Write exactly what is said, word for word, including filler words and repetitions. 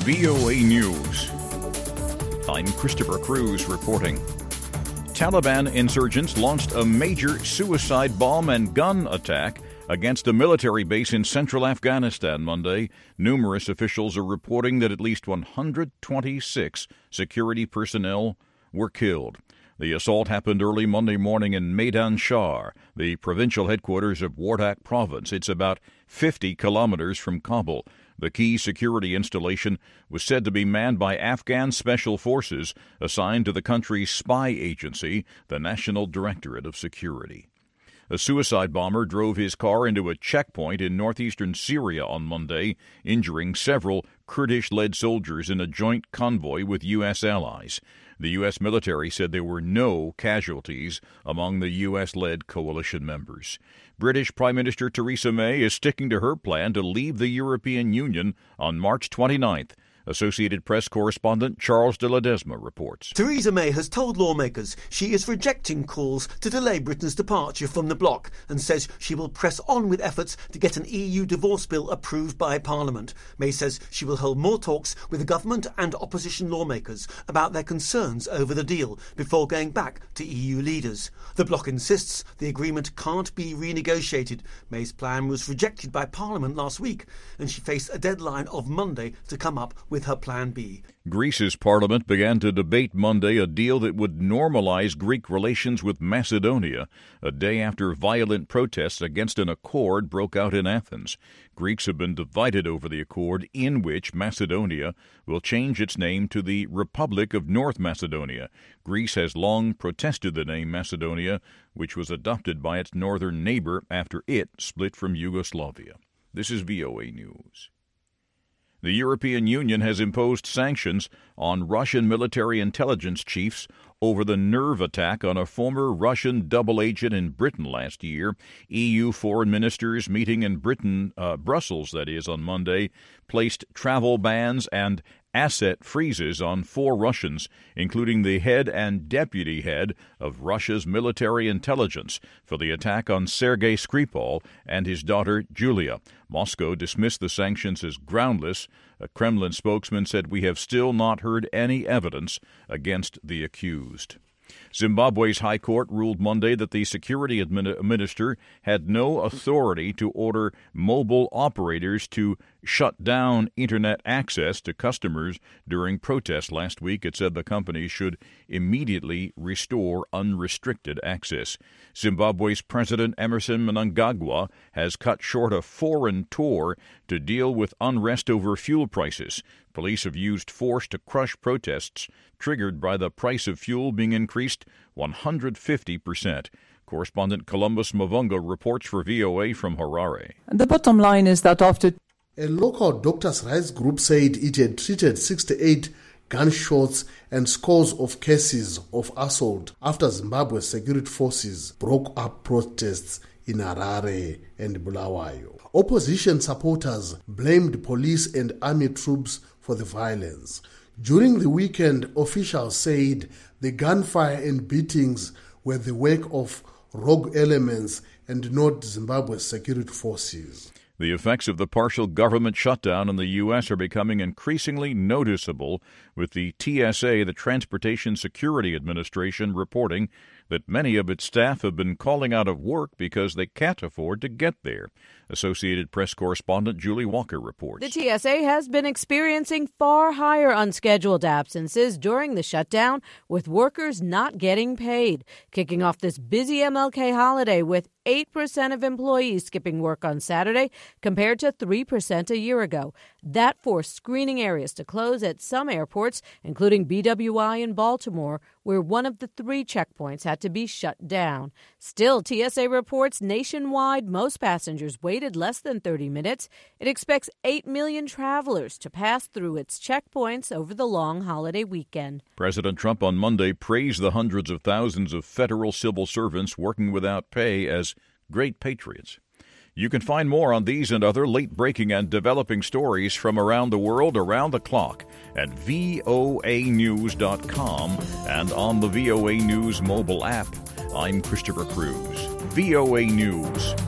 V O A News. I'm Christopher Cruz reporting. Taliban insurgents launched a major suicide bomb and gun attack against a military base in central Afghanistan Monday. Numerous officials are reporting that at least one hundred twenty-six security personnel were killed. The assault happened early Monday morning in Maidan Shar, the provincial headquarters of Wardak province. It's about fifty kilometers from Kabul. The key security installation was said to be manned by Afghan special forces assigned to the country's spy agency, the National Directorate of Security. A suicide bomber drove his car into a checkpoint in northeastern Syria on Monday, injuring several Kurdish-led soldiers in a joint convoy with U S allies. The U S military said there were no casualties among the U S-led coalition members. British Prime Minister Theresa May is sticking to her plan to leave the European Union on March twenty-ninth. Associated Press correspondent Charles de Ledesma reports. Theresa May has told lawmakers she is rejecting calls to delay Britain's departure from the bloc and says she will press on with efforts to get an E U divorce bill approved by Parliament. May says she will hold more talks with the government and opposition lawmakers about their concerns over the deal before going back to E U leaders. The bloc insists the agreement can't be renegotiated. May's plan was rejected by Parliament last week, and she faced a deadline of Monday to come up with with her Plan B. Greece's parliament began to debate Monday a deal that would normalize Greek relations with Macedonia, a day after violent protests against an accord broke out in Athens. Greeks have been divided over the accord, in which Macedonia will change its name to the Republic of North Macedonia. Greece has long protested the name Macedonia, which was adopted by its northern neighbor after it split from Yugoslavia. This is V O A News. The European Union has imposed sanctions on Russian military intelligence chiefs over the nerve attack on a former Russian double agent in Britain last year. E U foreign ministers meeting in Britain, uh, Brussels, that is, on Monday, placed travel bans and asset freezes on four Russians, including the head and deputy head of Russia's military intelligence, for the attack on Sergei Skripal and his daughter Julia. Moscow dismissed the sanctions as groundless. A Kremlin spokesman said, "We have still not heard any evidence against the accused." Zimbabwe's High Court ruled Monday that the security admin- minister had no authority to order mobile operators to shut down Internet access to customers during protests last week. It said the company should immediately restore unrestricted access. Zimbabwe's President Emerson Mnangagwa has cut short a foreign tour to deal with unrest over fuel prices. Police have used force to crush protests triggered by the price of fuel being increased one hundred fifty percent. Correspondent Columbus Mavunga reports for V O A from Harare. The bottom line is that after a local doctors' rights group said it had treated sixty-eight gunshots and scores of cases of assault after Zimbabwe's security forces broke up protests in Harare and Bulawayo. Opposition supporters blamed police and army troops for the violence. During the weekend, officials said the gunfire and beatings were the work of rogue elements and not Zimbabwe's security forces. The effects of the partial government shutdown in the U S are becoming increasingly noticeable, with the T S A, the Transportation Security Administration, reporting that many of its staff have been calling out of work because they can't afford to get there. Associated Press correspondent Julie Walker reports. The T S A has been experiencing far higher unscheduled absences during the shutdown, with workers not getting paid, kicking off this busy M L K holiday with eight percent of employees skipping work on Saturday compared to three percent a year ago. That forced screening areas to close at some airports, including B W I in Baltimore, where one of the three checkpoints had to be shut down. Still, T S A reports nationwide most passengers waited less than thirty minutes. It expects eight million travelers to pass through its checkpoints over the long holiday weekend. President Trump on Monday praised the hundreds of thousands of federal civil servants working without pay as great patriots. You can find more on these and other late-breaking and developing stories from around the world around the clock at V O A news dot com and on the V O A News mobile app. I'm Christopher Cruz. V O A News.